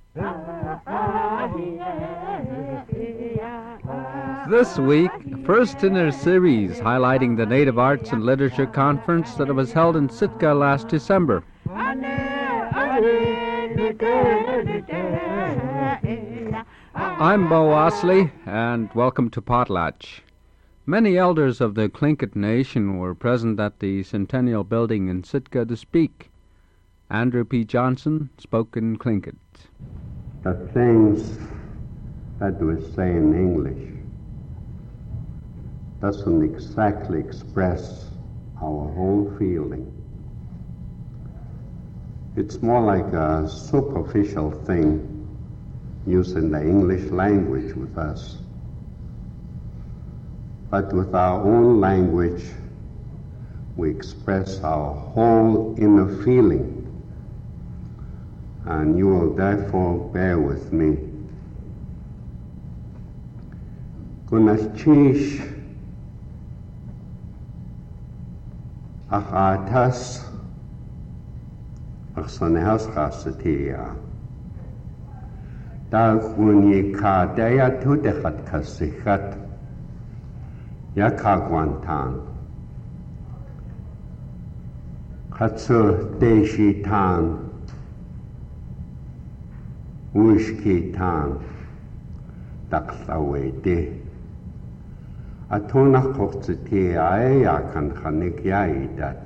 This week, first in a series highlighting the Native Arts and Literature Conference that was held in Sitka last December. I'm Bo Osley, and welcome to Potlatch. Many elders of the Tlingit Nation were present at the Centennial Building in Sitka to speak. Andrew P. Johnson spoke in Tlingit. The things that we say in English doesn't exactly express our whole feeling. It's more like a superficial thing using the English language with us. But with our own language, we express our whole inner feeling. And you will therefore bear with me. Gunachish achatas aksanehas kasatia. Daguni kadaya tudechat kasichat yakagwantan. Katsu deshitan. Wishkitan taklawete atona kotsiti aya kan khanik yaidat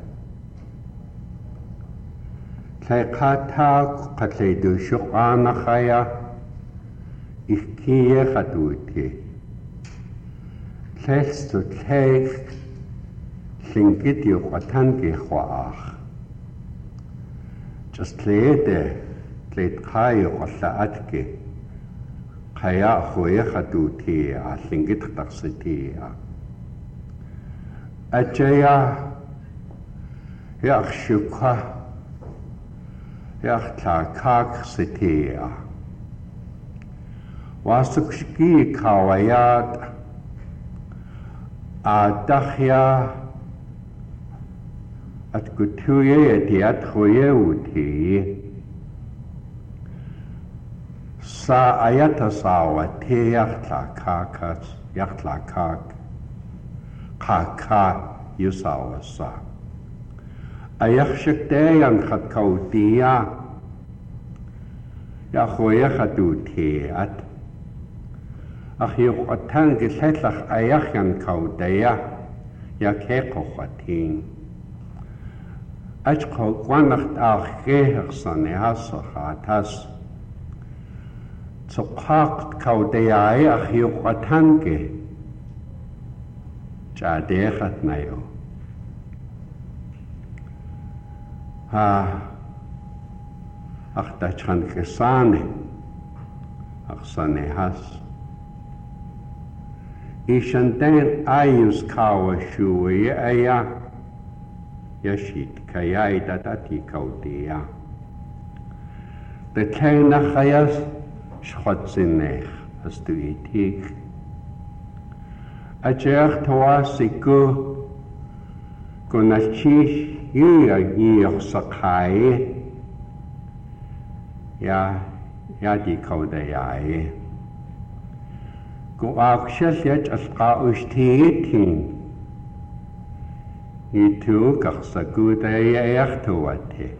thaykata qatlaydu shuqana khaya ikkiye khatuti thastu thayk linkit yuqatan ki khwaakh just lede Leit Kai Atke Kaya Hoyahatuti, I think it taxiti. Ajaya Yakshuka Yaktakak City. Wasukski Kawayat Adahya at Gutuye at Hoyeuti. Sa ayata sawa te yaktlakak kaka yusawa sa ayakshikteyan khatkautia yakhoyakhatu te at akhiyuqatan gisetlakh ayakhan kaudaya yakhekhoqatin achqo qanacht akhehsane hasakhatas Tsukak kaudayay akhiyuqatanke chadekhat nayo. Akhtachan kesane aksanehas. Ishanten ayus kawa shuwe aya yashit kayay datati kaudaya. The tena khayas Schotzinech, as du itig. Ajach tawasiku gunachish yiyog sakai di kaudayae. Guakshas yach asqa ushtiitin. Yitu kaksagudayayak tuwate.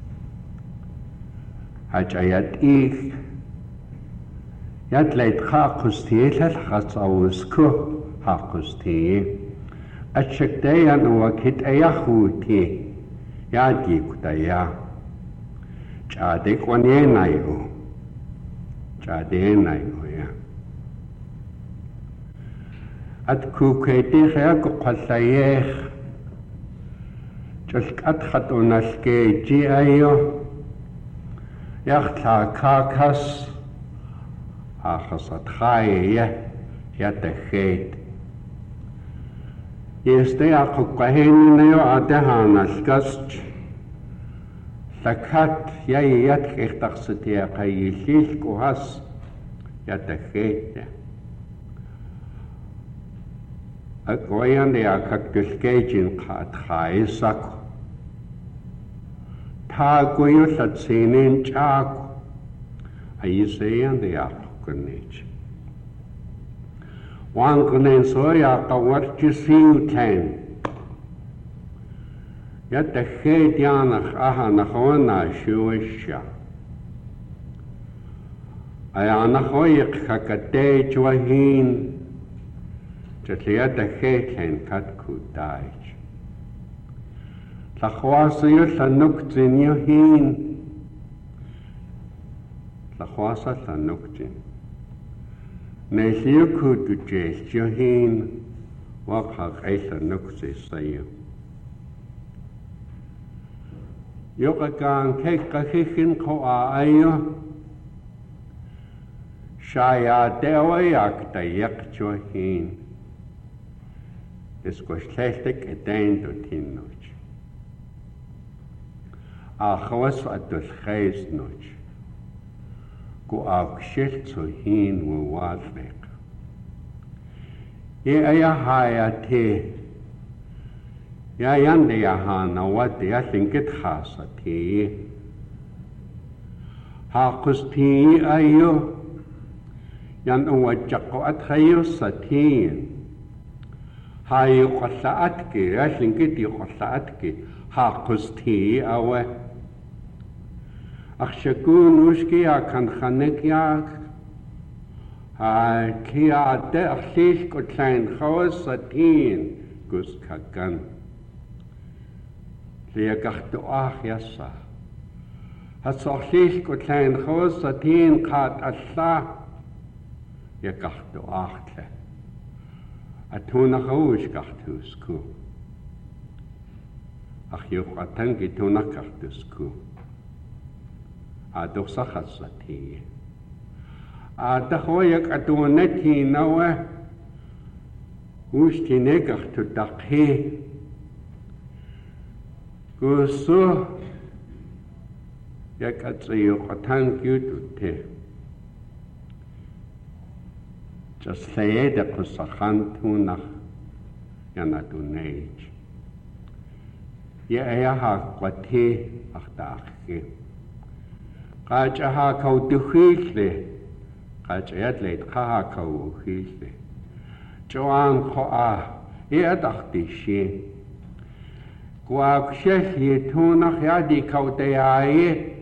Ajayat ik. Yat leit khaqusti lal khatsawusku haqusti achakdayan wakit ayahuti yadi kutaya chade kwanenayo ya at kuketi khaya qallayeh jalkat khatunalke ji ayo yakhla kakas Achasat Chaya Yatachet. Este Akukahinio Adahanas Gast Sakat Yayat Kechtaxatia Kayishil Kuhas Yatachet. Akoyan de Akakilkajin Kat Chaisak Taguyo Satsinin Chak I say and the Arconage. One can so ya what you see time. Yet the head yanach ahanachona shuisha. I anahoyek hakate juahin. Just yet the head can cut could die. La chwasa yw llanwgdyn yw hun. La chwasa llanwgdyn. Neu lliw cwd yw jes yw hun. Wag hag ei llanwgdyn sayo. Ywg a gan ceg a chichyn co a ayo. Siai a dewa ag da yag yw hun. Ysgwys llechtig y dain do ti'n noch. A chwas a dus geis noch. Go a gschilt so hin wo wadweg. Ye a ya hai a te. Ya yande ya hana wat ya thinkit khas a te. Ha kus te ayo. Yan uwa jako at hayo sa te. Ha yu khasa atke. Ya thinkit yu khasa atke. Ha kus te awe. Ach siagwn wysgu a canchanegiag, a ci a de a lleill go llain chawas a tîn gwrs cagan. Le a gach do ach iasa. Ha so lleill go llain chawas a tîn cad a lla, ia gach do ach le. A tŵn a chawys gach tŵs cw. Ach yw'ch a tangi tŵn a gach tŵs cw. A dosachas a ti. A dachoyak a duaneti nawe. Usti negach to dakhe. Gusu. Yak at sayo katang yutu te. Just say the kusakhan tunach yanadunage. Ye ayaha kwate akhdakhe. Qaja ha kau dukhile. Qaja yadleit kha kau khile. Joan kha e dakhti shi. Kwa kshe tunach yadi kau te ai.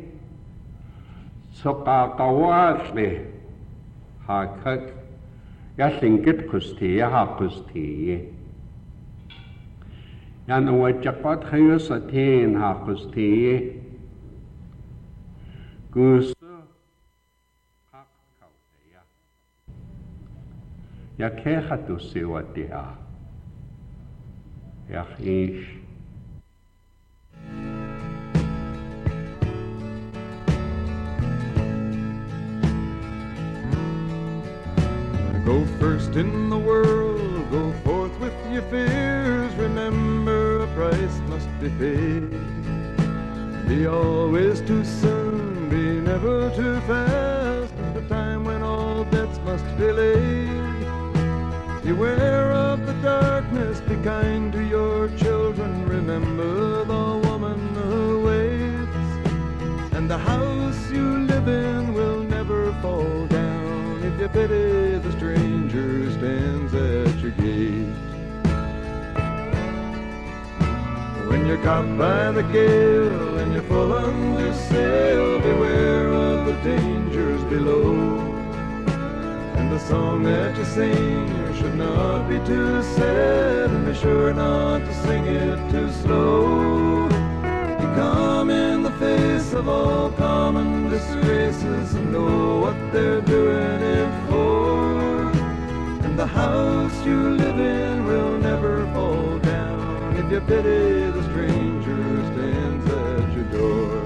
Soqa qawatle. Ha kak yasingit kusti ha kusti. Yan uwajaqat khayus atin ha kusti. Gusto kak kauteya. Ya keha tu siwatia. Ya ish. Go first in the world, go forth with your fears. Remember a price must be paid. Be always too soon, be never too fast. The time when all bets must be laid. Beware of the darkness, be kind to your children. Remember the woman who waits. And the house you live in will never fall down if you pity the stranger who stands at your gate. When you're caught by the gale and you're full under sail, beware of the dangers below. And the song that you sing should not be too sad, and be sure not to sing it too slow. Be calm in the face of all common disgraces and know what they're doing it for. And the house you live in will never fall down if you pity the stranger who stands at your door.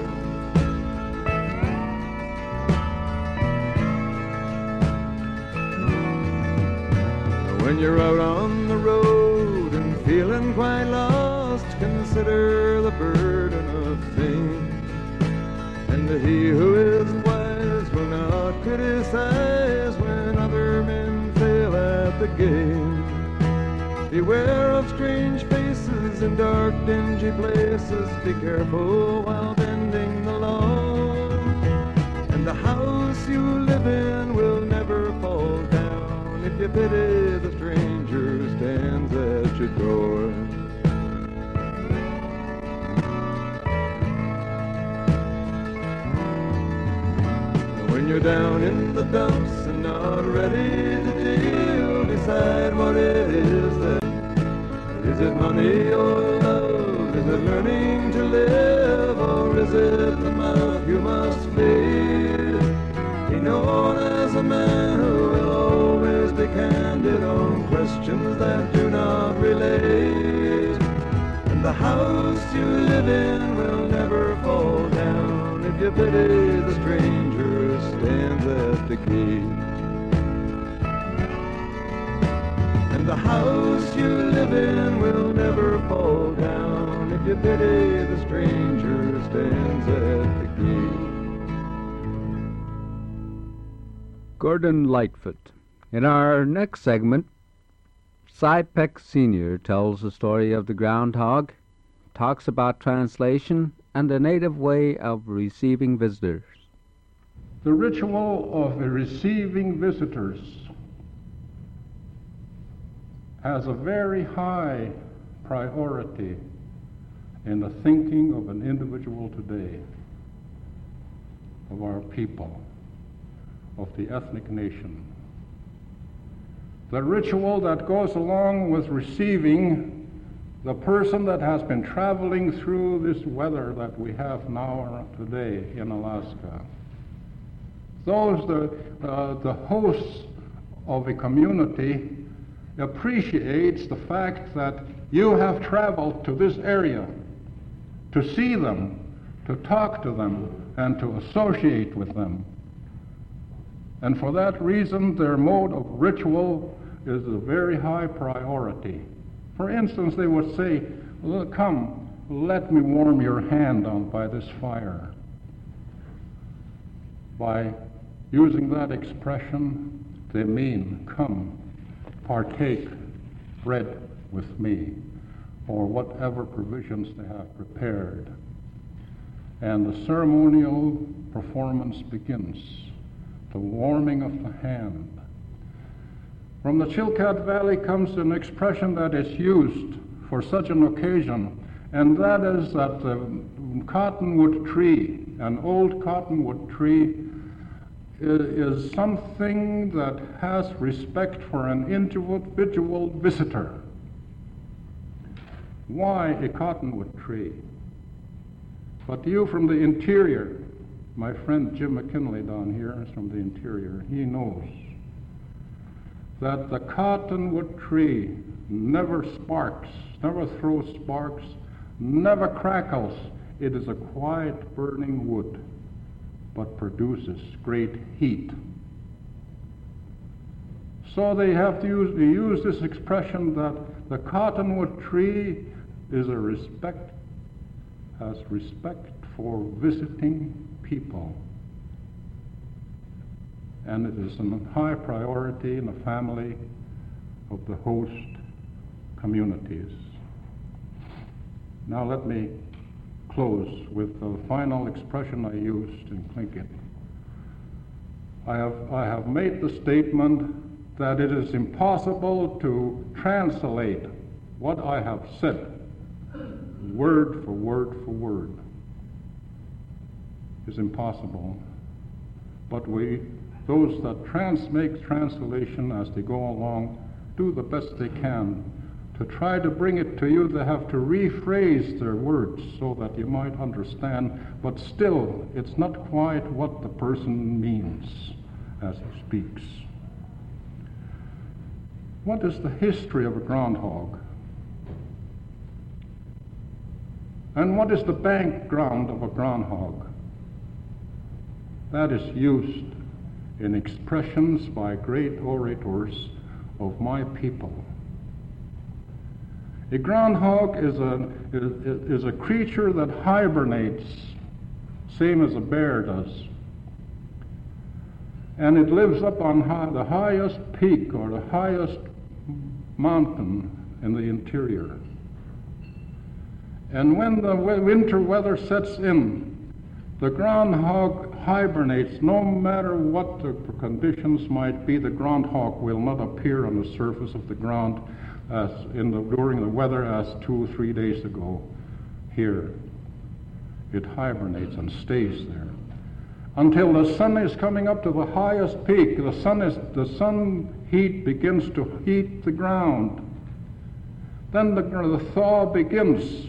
When you're out on the road and feeling quite lost, consider the burden of fame. And he who is wise will not criticize when other men fail at the game. Beware of strange faces in dark, dingy places. Be careful while bending the law. And And the house you live in will never fall down if you pity the stranger who stands at your door. When you're down in the dumps and not ready to deal, decide what it is then. Is it money or love? Is it learning to live? Or is it the mouth you must feed? Be known as a man who will always be candid on questions that do not relate. And the house you live in will never fall down if you pity the stranger who stands at the gate. And the house you live in will never fall down if you pity the stranger who stands at the gate. Gordon Lightfoot. In our next segment, Cy Peck Sr. tells the story of the groundhog, talks about translation, and a native way of receiving visitors. The ritual of receiving visitors has a very high priority in the thinking of an individual today, of our people, of the ethnic nation. The ritual that goes along with receiving the person that has been traveling through this weather that we have now today in Alaska. The hosts of a community appreciates the fact that you have traveled to this area to see them, to talk to them, and to associate with them. And for that reason, their mode of ritual is a very high priority. For instance, they would say, well, come, let me warm your hand down by this fire. By using that expression, they mean, come, partake bread with me, or whatever provisions they have prepared. And the ceremonial performance begins, the warming of the hand. From the Chilkat Valley comes an expression that is used for such an occasion, and that is that the cottonwood tree, an old cottonwood tree, is something that has respect for an individual visitor. Why a cottonwood tree? But you from the interior, my friend Jim McKinley down here is from the interior, he knows that the cottonwood tree never sparks, never throws sparks, never crackles. It is a quiet burning wood, but produces great heat. So they have to use this expression that the cottonwood tree is has respect for visiting people. And it is a high priority in the family of the host communities. Now let me close with the final expression I used in Tlingit. I have made the statement that it is impossible to translate what I have said word for word for word. It's impossible. But those that make translation as they go along, do the best they can to try to bring it to you. They have to rephrase their words so that you might understand, but still, it's not quite what the person means as he speaks. What is the history of a groundhog? And what is the background of a groundhog? That is used in expressions by great orators of my people. A groundhog is a creature that hibernates, same as a bear does. And it lives up on the highest peak or the highest mountain in the interior. And when the winter weather sets in, the groundhog hibernates. No matter what the conditions might be, the groundhog will not appear on the surface of the ground as during the weather as 2 or 3 days ago here. It hibernates and stays there until the sun is coming up to the highest peak. The sun heat begins to heat the ground. Then the thaw begins.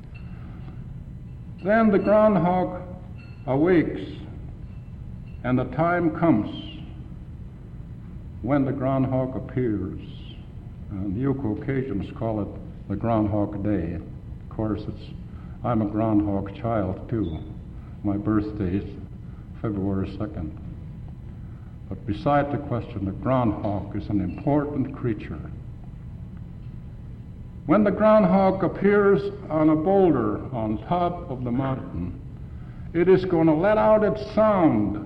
Then the groundhog awakes, and the time comes when the groundhog appears. And you Caucasians call it the Groundhog Day. Of course, I'm a groundhog child too. My birthday is February 2nd. But beside the question, the groundhog is an important creature. When the groundhog appears on a boulder on top of the mountain, it is going to let out its sound.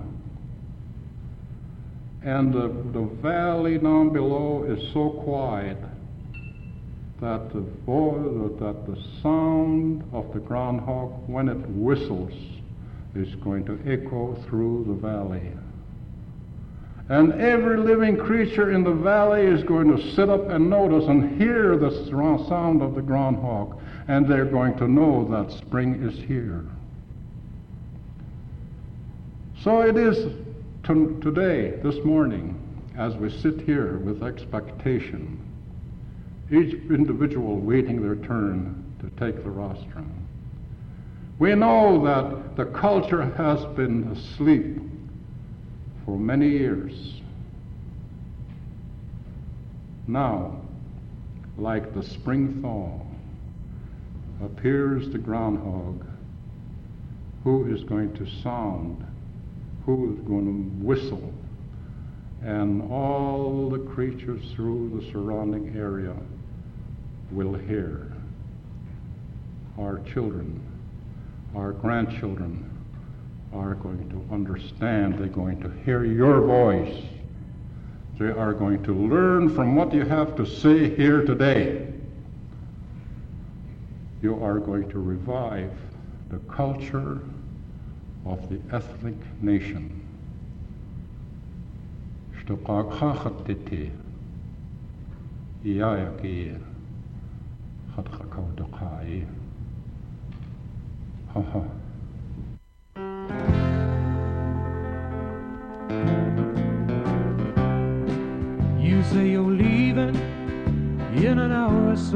And the valley down below is so quiet that the sound of the groundhog, when it whistles, is going to echo through the valley. And every living creature in the valley is going to sit up and notice and hear the sound of the groundhog, and they're going to know that spring is here. So it is today, this morning, as we sit here with expectation, each individual waiting their turn to take the rostrum. We know that the culture has been asleep for many years. Now, like the spring thaw, appears the groundhog, who is going to sound, who is going to whistle, and all the creatures through the surrounding area will hear. Our children, our grandchildren are going to understand. They're going to hear your voice. They are going to learn from what you have to say here today. You are going to revive the culture of the ethnic nation. You say you're leaving in an hour or so.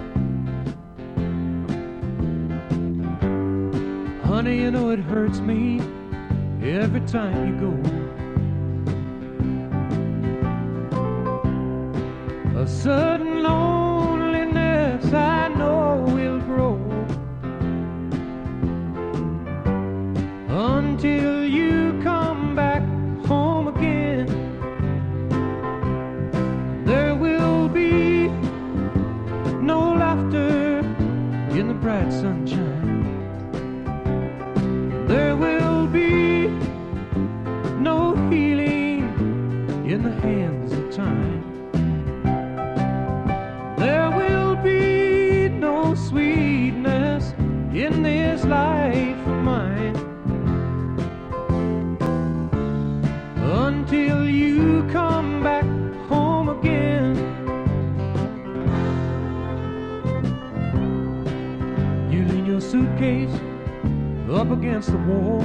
Honey, you know it hurts me every time you go. A sudden loneliness I know will grow until you come back home again. There will be no laughter in the bright sunshine. There will be no healing in the hands of time. There will be no sweetness in this life of mine until you come back home again. You lean your suitcase up against the wall,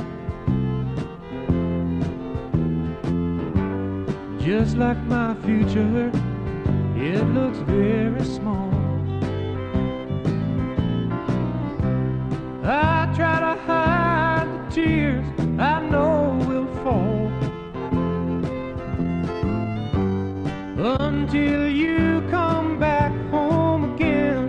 just like my future, it looks very small. I try to hide the tears I know will fall until you come back home again.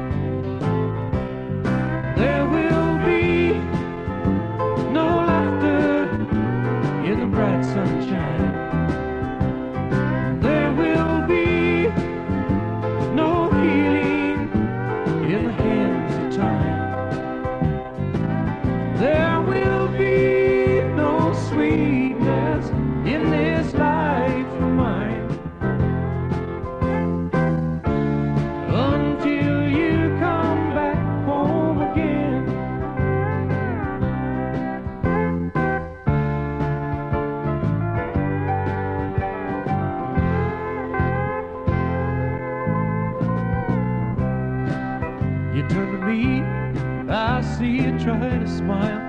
There will be no laughter in the bright sunshine. There will be no healing in the hands of time. There will be no sweetness in this life of mine until you come back home again. and try to smile.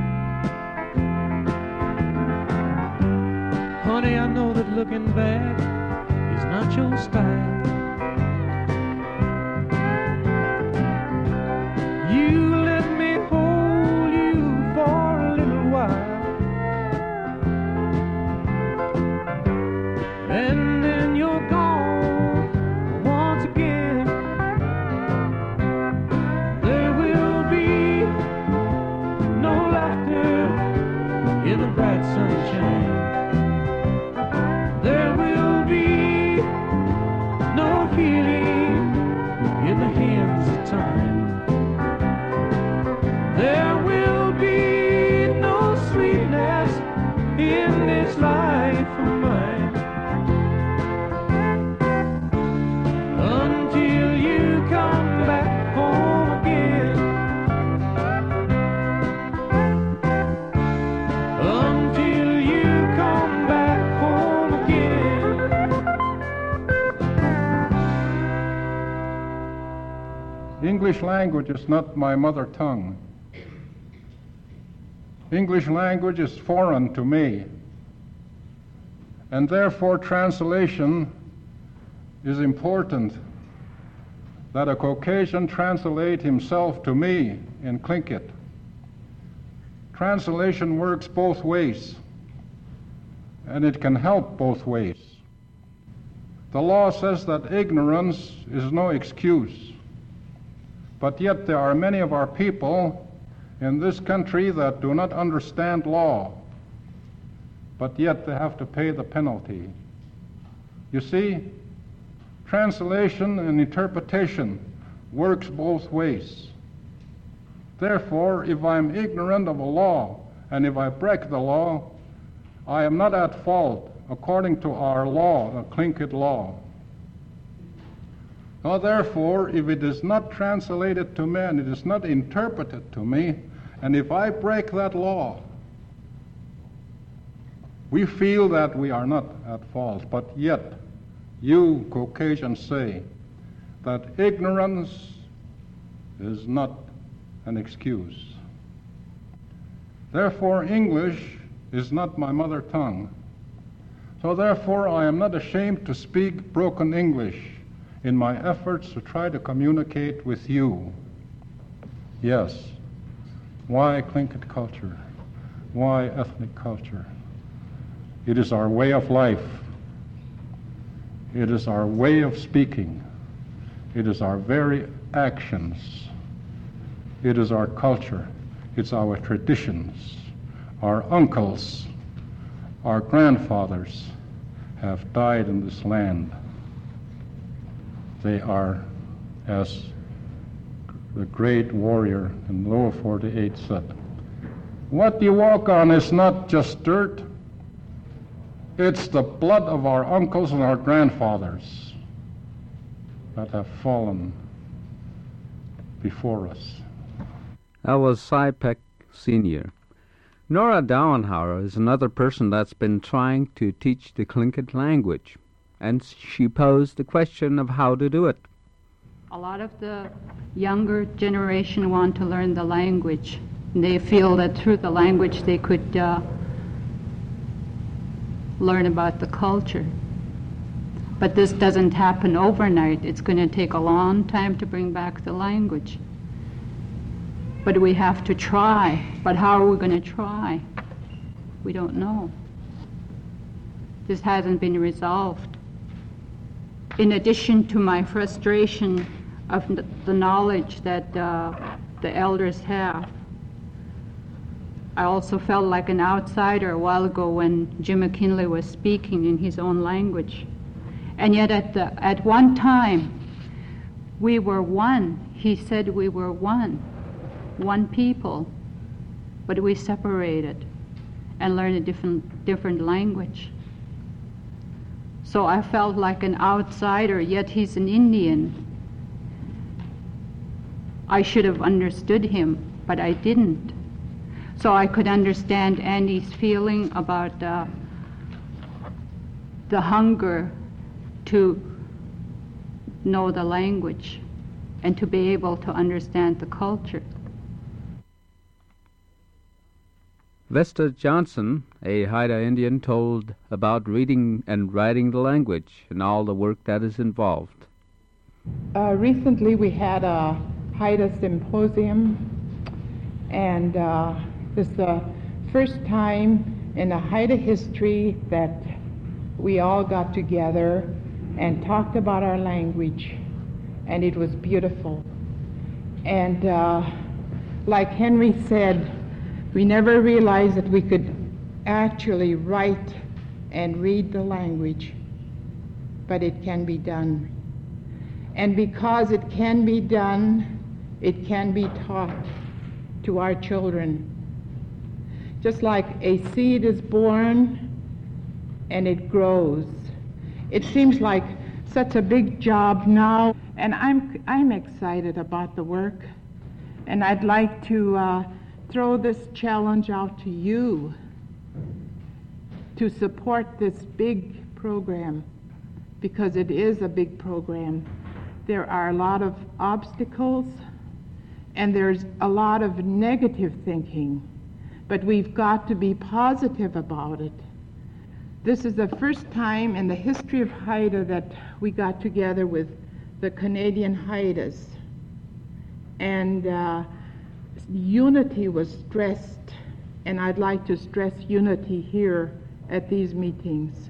Honey, I know that looking back is not your style. You let me hold you for a little while, and then you're gone once again. There will be no laughter in the bright sunshine. There will be no healing in the hands of time. There will be no sweetness in this life of mine until you come back home again. Until you come back home again. English language is not my mother tongue. English language is foreign to me, and therefore translation is important. That a Caucasian translate himself to me in Tlingit. Translation works both ways, and it can help both ways. The law says that ignorance is no excuse, but yet there are many of our people in this country that do not understand law, but yet they have to pay the penalty. You see, translation and interpretation works both ways. Therefore, if I'm ignorant of a law and if I break the law, I am not at fault according to our law, the Tlingit law. Now, therefore, if it is not translated to me and it is not interpreted to me, and if I break that law, we feel that we are not at fault. But yet, you Caucasians say that ignorance is not an excuse. Therefore, English is not my mother tongue. So therefore, I am not ashamed to speak broken English in my efforts to try to communicate with you. Yes. Why Tlingit culture? Why ethnic culture? It is our way of life. It is our way of speaking. It is our very actions. It is our culture. It's our traditions. Our uncles, our grandfathers have died in this land. They are, as the great warrior in Lower 48 said, what you walk on is not just dirt, it's the blood of our uncles and our grandfathers that have fallen before us. That was Cy Peck Sr. Nora Dauenhauer is another person that's been trying to teach the Tlingit language, and she posed the question of how to do it. A lot of the younger generation want to learn the language. They feel that through the language they could learn about the culture. But this doesn't happen overnight. It's going to take a long time to bring back the language. But we have to try. But how are we going to try? We don't know. This hasn't been resolved. In addition to my frustration of the knowledge that the elders have, I also felt like an outsider a while ago when Jim McKinley was speaking in his own language. And yet at one time, we were one. He said we were one people, but we separated and learned a different language. So I felt like an outsider, yet he's an Indian. I should have understood him, but I didn't. So I could understand Andy's feeling about the hunger to know the language and to be able to understand the culture. Vesta Johnson, a Haida Indian, told about reading and writing the language and all the work that is involved. Recently we had a Haida symposium, and this is the first time in the Haida history that we all got together and talked about our language, and it was beautiful. And like Henry said, we never realized that we could actually write and read the language, but it can be done. And because it can be done, it can be taught to our children. Just like a seed is born and it grows. It seems like such a big job now, and I'm excited about the work, and I'd like to throw this challenge out to you to support this big program, because it is a big program. There are a lot of obstacles and there's a lot of negative thinking, but we've got to be positive about it. This is the first time in the history of Haida that we got together with the Canadian Haidas, and unity was stressed, and I'd like to stress unity here at these meetings.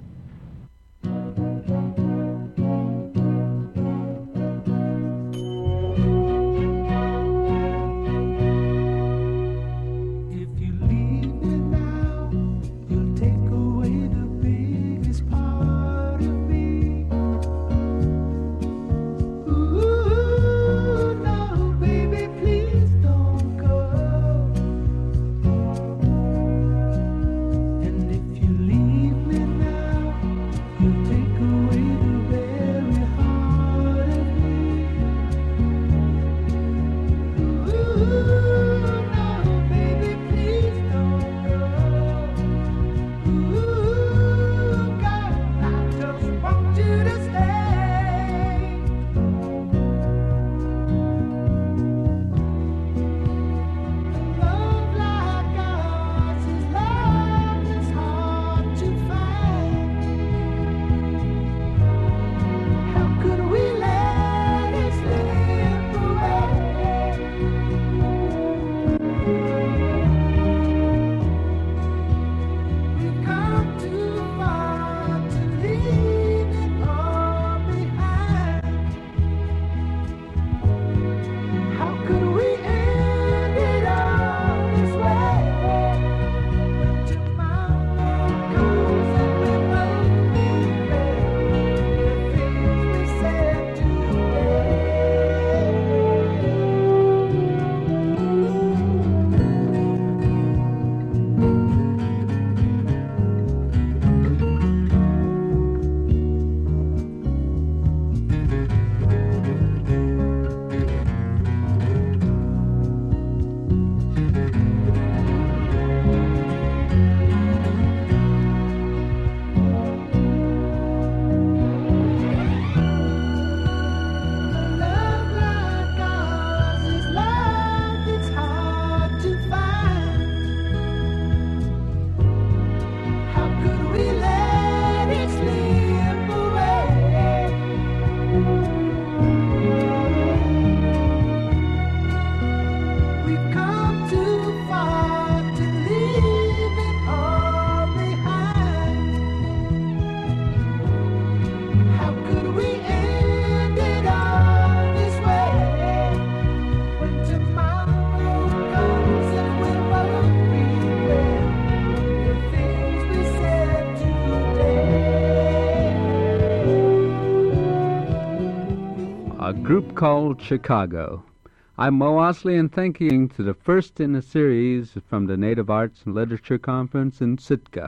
A group called Chicago. I'm Mo Osley, and thank you to the first in a series from the Native Arts and Literature Conference in Sitka.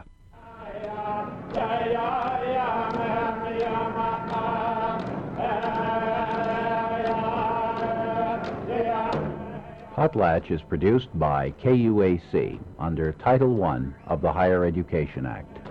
Potlatch is produced by KUAC under Title I of the Higher Education Act.